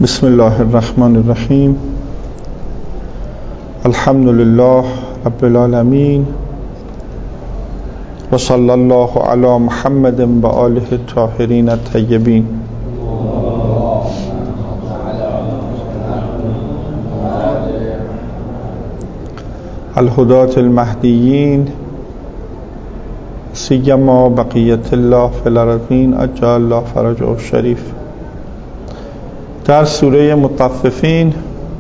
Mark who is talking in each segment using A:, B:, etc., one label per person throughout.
A: بسم الله الرحمن الرحیم. الحمد لله رب العالمین و صلی الله علی محمد و آله الطاهرین الطیبین. الهداة المهدیین سیما بقیت الله فی الارضین عجل الله فرجه الشریف. در سوره مطففین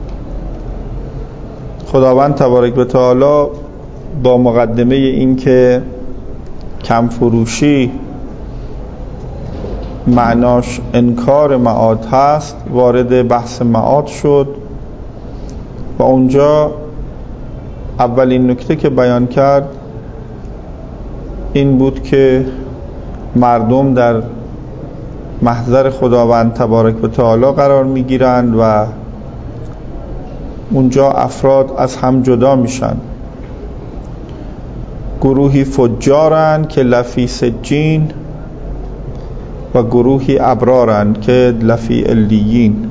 A: خداوند تبارک و تعالی با مقدمه این که کم فروشی معناش انکار معاد هست وارد بحث معاد شد و اونجا اولین نکته که بیان کرد این بود که مردم در محضر خداوند تبارک و تعالی قرار میگیرند و اونجا افراد از هم جدا میشن. گروهی فجارن که لفی سجین و گروهی ابرارن که لفی علیین.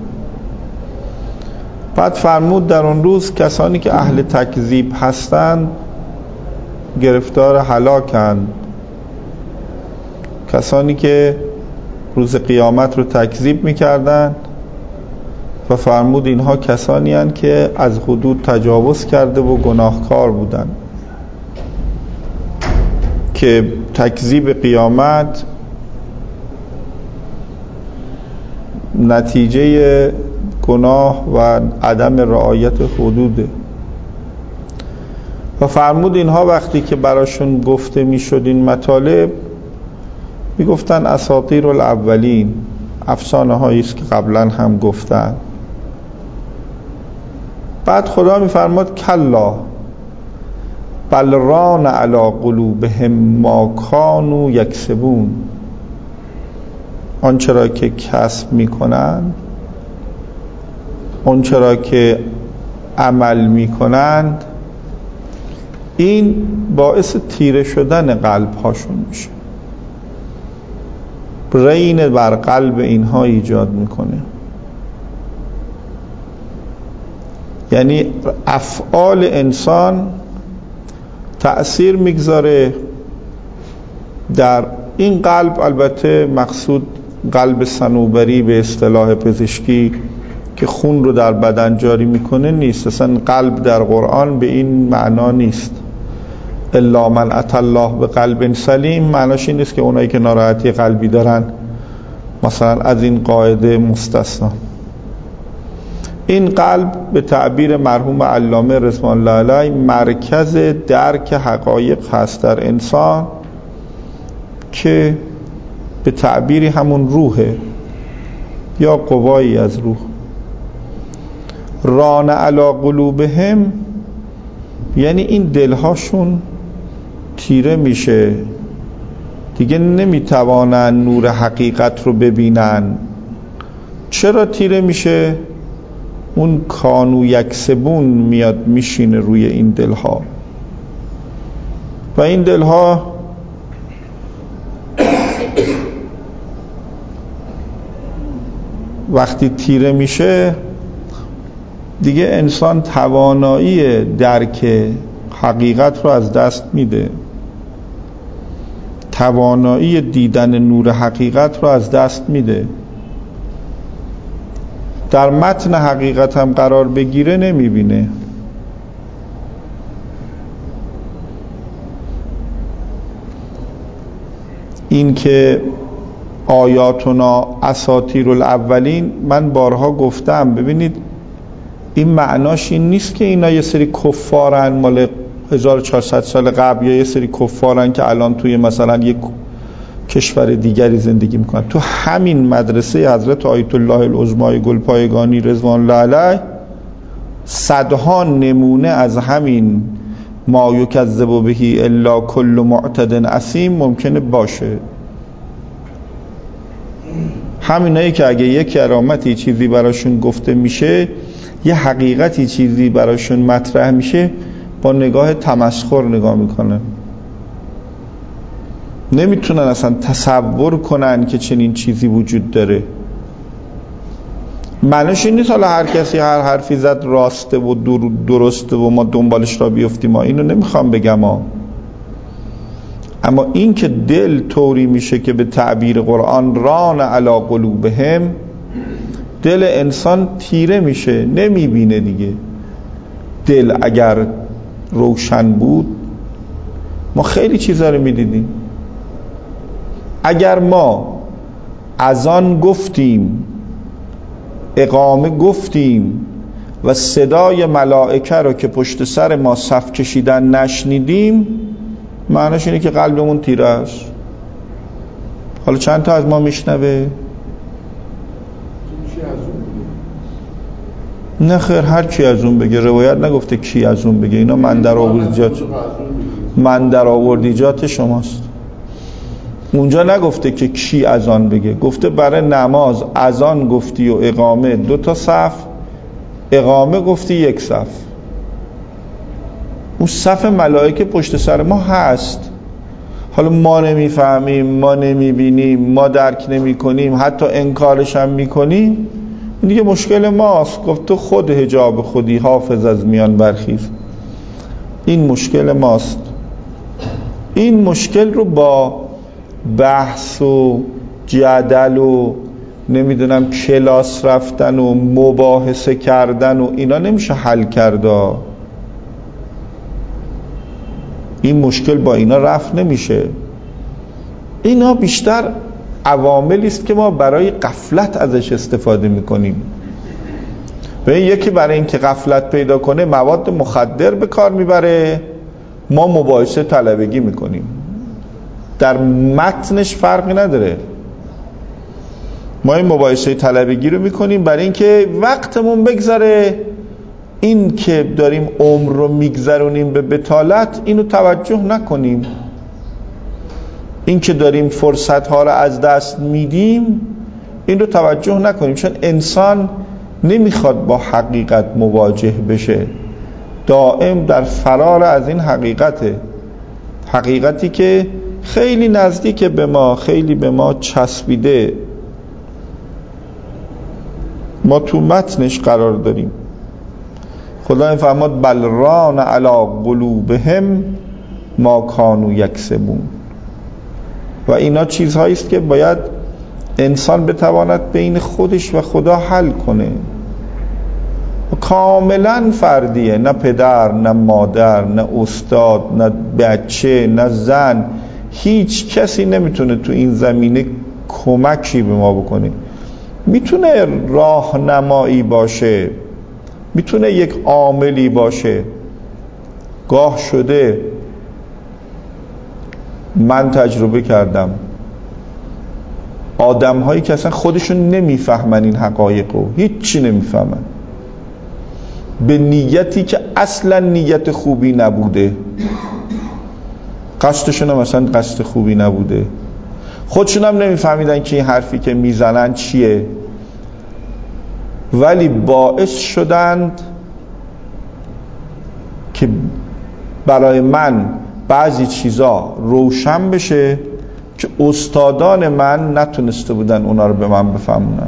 A: بعد فرمود در اون روز کسانی که اهل تکذیب هستند گرفتار هلاکند، کسانی که روز قیامت رو تکذیب میکردن و فرمود اینها کسانی هستند که از حدود تجاوز کرده و گناهکار بودن، که تکذیب قیامت نتیجه گناه و عدم رعایت حدوده. و فرمود اینها وقتی که براشون گفته میشد این مطالب میگفتن اساطیر الاولین، افسانه هایی است که قبلا هم گفتن. بعد خدا میفرماد کلا بل ران علی قلوبهم ما کانوا یکسبون. آنچه را که کسب میکنند، آنچه را که عمل میکنند، این باعث تیره شدن قلب هاشون میشه، رین بر قلب اینها ایجاد میکنه. یعنی افعال انسان تأثیر میگذاره در این قلب. البته مقصود قلب صنوبری به اصطلاح پزشکی که خون رو در بدن جاری میکنه نیست. اصلا قلب در قرآن به این معنا نیست. الا من اتى الله به قلب سلیم معناش این نیست که اونایی که ناراحتی قلبی دارن مثلا از این قاعده مستثنا. این قلب به تعبیر مرحوم علامه رضوان الله علیه مرکز درک حقایق هست در انسان، که به تعبیری همون روحه یا قوایی از روح. ران علی قلوبهم یعنی این دلهاشون تیره میشه، دیگه نمیتوانن نور حقیقت رو ببینن. چرا تیره میشه؟ اون کانو یکسبون میاد میشینه روی این دلها و این دلها وقتی تیره میشه دیگه انسان توانایی درک حقیقت رو از دست میده، توانایی دیدن نور حقیقت رو از دست میده. در متن حقیقت هم قرار بگیره نمیبینه. این که آیاتنا اساطیر الاولین، من بارها گفتم ببینید این معناش این نیست که اینا یه سری کفارن مال 1400 سال قبل یا یه سری کفارن که الان توی مثلا یک کشور دیگری زندگی میکنن. تو همین مدرسه حضرت آیت الله العظمای گلپایگانی رضوان الله علیه صدها نمونه از همین ما یکذب بهی الا کل معتد اثیم ممکنه باشه. همینایی که اگه یک کرامتی چیزی براشون گفته میشه، یه حقیقتی چیزی براشون مطرح میشه، با نگاه تمسخر نگاه میکنه، نمیتونن اصلا تصور کنن که چنین چیزی وجود داره. معنیش این نیست حالا هر کسی هر حرفی زد راسته و درسته و ما دنبالش را بیفتیم. ما اینو نمیخوام بگم اما این که دل طوری میشه که به تعبیر قرآن ران علی قلوبهم، دل انسان تیره میشه، نمیبینه دیگه. دل اگر روشن بود ما خیلی چیزا رو میدیدیم. اگر ما اذان گفتیم، اقامه گفتیم و صدای ملائکه رو که پشت سر ما صف کشیدن نشنیدیم، معنیش اینه که قلبمون تیره است. حالا چند تا از ما میشنوه؟ نه خیر، هر کی از اون بگه. روایت نگفته کی از اون بگه، اینا من در آوردیجات شماست. اونجا نگفته که کی از آن بگه، گفته برای نماز اذان گفتی و اقامه 2 تا صف، اقامه گفتی 1 صف. اون صف ملائکه پشت سر ما هست. حالا ما نمیفهمیم، ما نمیبینیم، ما درک نمی کنیم، حتی انکارش هم میکنیم، این دیگه مشکل ماست. گفت تو خود حجاب خودی، حافظ از میان برخیز. این مشکل ماست. این مشکل رو با بحث و جدل و نمیدونم کلاس رفتن و مباحثه کردن و اینا نمیشه حل کرده. این مشکل با اینا رفع نمیشه. اینا بیشتر عواملی است که ما برای غفلت ازش استفاده میکنیم. به یکی برای اینکه غفلت پیدا کنه مواد مخدر به کار میبره، ما مباحثه طلبگی میکنیم. در متنش فرقی نداره. ما این مباحثه طلبگی رو میکنیم برای اینکه وقتمون بگذره. این که داریم عمر رو میگذرونیم به بطالت، اینو توجه نکنیم. این که داریم فرصت ها رو از دست میدیم، این رو توجه نکنیم. چون انسان نمیخواد با حقیقت مواجه بشه، دائم در فرار از این حقیقته. حقیقتی که خیلی نزدیک به ما، خیلی به ما چسبیده، ما تو متنش قرار داریم. خدا فرمود بل ران علی قلوبهم ما کانوا یکسبون. و اینا چیزهایی است که باید انسان بتواند بین خودش و خدا حل کنه. کاملا فردیه، نه پدر، نه مادر، نه استاد، نه بچه، نه زن، هیچ کسی نمیتونه تو این زمینه کمکی به ما بکنه. میتونه راهنمایی باشه، میتونه یک عاملی باشه. گاه شده من تجربه کردم آدم هایی که اصلا خودشون نمیفهمن این حقایقو، هیچی نمیفهمن، به نیتی که اصلا نیت خوبی نبوده، قصدشون هم اصلا قصد خوبی نبوده، خودشون هم نمیفهمیدن که این حرفی که میزنن چیه، ولی باعث شدند که برای من بعضی چیزا روشن بشه که استادان من نتونسته بودن اونا رو به من بفهمونن.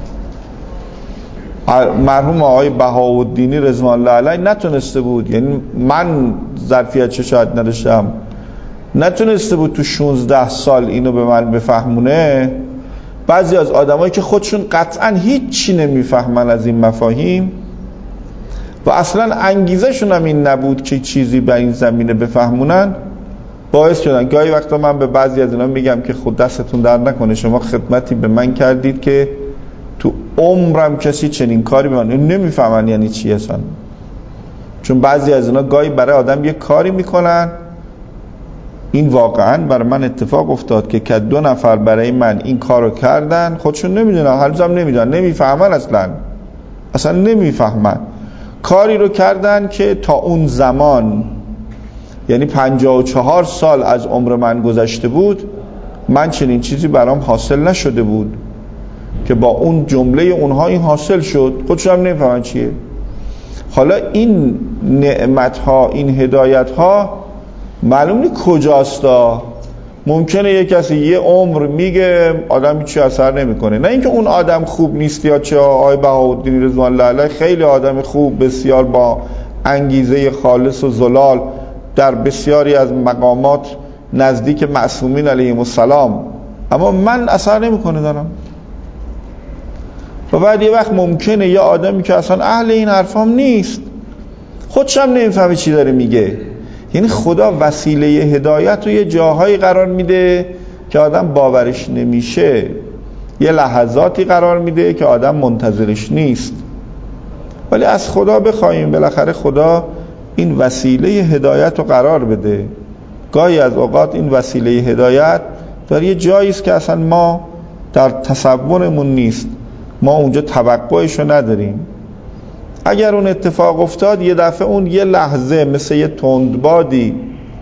A: مرحوم آقای بهاءالدینی رضوان الله علیه نتونسته بود، یعنی من ظرفیت شاید نداشتم، نتونسته بود تو 16 سال اینو به من بفهمونه. بعضی از آدمایی که خودشون قطعا هیچی نمیفهمن از این مفاهیم و اصلا انگیزه شون هم این نبود که چیزی به این زمینه بفهمونن، باعث شدن. گاهی وقتا من به بعضی از اینا میگم که خود دستتون در نکنه، شما خدمتی به من کردید که تو عمرم کسی چنین کاری به من نمیفهمن یعنی چی اصلا. چون بعضی از اینا گاهی برای آدم یه کاری میکنن، این واقعا برای من اتفاق افتاد که 2 نفر برای من این کارو کردن، خودشون نمیدونن، هنوزم نمیدونن، نمیفهمن، اصلا نمیفهمن. کاری رو کردن که تا اون زمان، یعنی 54 سال از عمر من گذشته بود، من چنین چیزی برام حاصل نشده بود که با اون جمله اونها این حاصل شد. خودشون هم نمیفهمن چیه. حالا این نعمت ها، این هدایت ها معلوم نیست کجاستا. ممکنه یه کسی یه عمر میگه آدم هیچی اثر نمیکنه، نه اینکه اون آدم خوب نیست یا چه. آقای بهاءالدین رضوان الله علیه خیلی آدم خوب، بسیار با انگیزه خالص و زلال، در بسیاری از مقامات نزدیک معصومین علیهم السلام، اما من اثر نمیکنه دارم. و بعد یه وقت ممکنه یه آدمی که اصلا اهل این حرفام نیست، خودش هم نمیفهمه چی داره میگه، یعنی خدا وسیله هدایت رو یه جاهایی قرار میده که آدم باورش نمیشه، یه لحظاتی قرار میده که آدم منتظرش نیست، ولی از خدا بخوایم بالاخره خدا این وسیله هدایت رو قرار بده. گاهی از اوقات این وسیله هدایت در یه جایی است که اصلا ما در تصورمون نیست، ما اونجا توقعش رو نداریم. اگر اون اتفاق افتاد یه دفعه اون یه لحظه مثل یه تندبادی،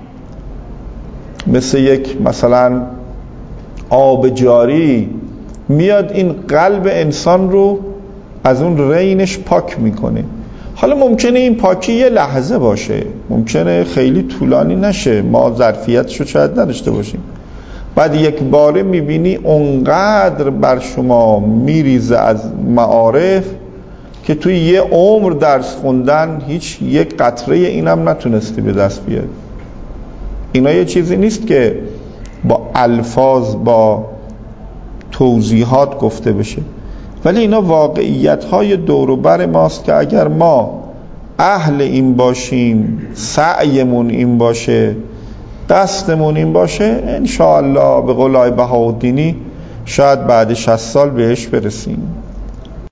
A: مثل یک مثلا آب جاری میاد این قلب انسان رو از اون رینش پاک میکنه. حالا ممکنه این پاکی یه لحظه باشه، ممکنه خیلی طولانی نشه، ما ظرفیتشو شاید نداشته باشیم، بعد یک باره میبینی اونقدر بر شما میریزه از معارف که توی یه عمر درس خوندن هیچ یک قطره اینم نتونستی به دست بیاری. اینا یه چیزی نیست که با الفاظ با توضیحات گفته بشه، ولی اینا واقعیت‌های دور و بر ماست که اگر ما اهل این باشیم، سعیمون این باشه، قصدمون این باشه، انشاءالله به قول آقای بهاءالدینی شاید بعد 60 سال بهش برسیم.